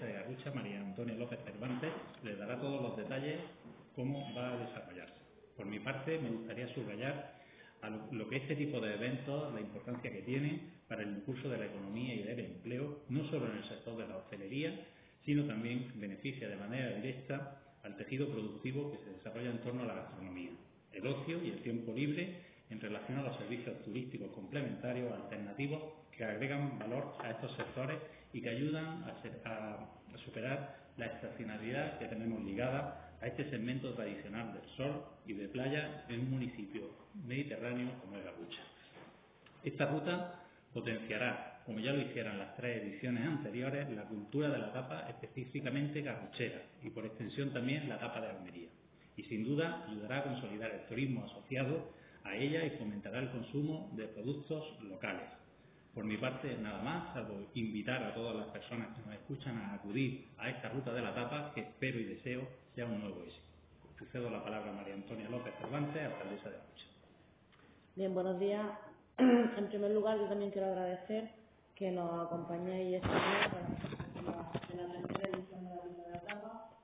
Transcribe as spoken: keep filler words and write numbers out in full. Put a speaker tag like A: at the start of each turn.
A: alcaldesa de Garrucha, María Antonia López Cervantes, les dará todos los detalles cómo va a desarrollarse. Por mi parte, me gustaría subrayar a lo, lo que este tipo de eventos, la importancia que tiene para el impulso de la economía y del empleo, no solo en el sector de la hostelería, sino también beneficia de manera directa al tejido productivo que se desarrolla en torno a la gastronomía, el ocio y el tiempo libre en relación a los servicios turísticos complementarios alternativos que agregan valor a estos sectores y que ayudan a, ser, a, a superar la estacionalidad que tenemos ligada a este segmento tradicional del sol y de playa en un municipio mediterráneo como es Garrucha. Esta ruta potenciará, como ya lo hicieron las tres ediciones anteriores, la cultura de la tapa específicamente garruchera y por extensión también la tapa de Almería. Y sin duda ayudará a consolidar el turismo asociado a ella y fomentará el consumo de productos locales. Por mi parte, nada más, salvo invitar a todas las personas que nos escuchan a acudir a esta ruta de la tapa, que espero y deseo sea un nuevo éxito. Le cedo la palabra a María Antonia López Cervantes, alcaldesa de Garrucha.
B: Bien, buenos días. En primer lugar, yo también quiero agradecer que nos acompañéis esta mañana para la tercera edición de la ruta de la tapa.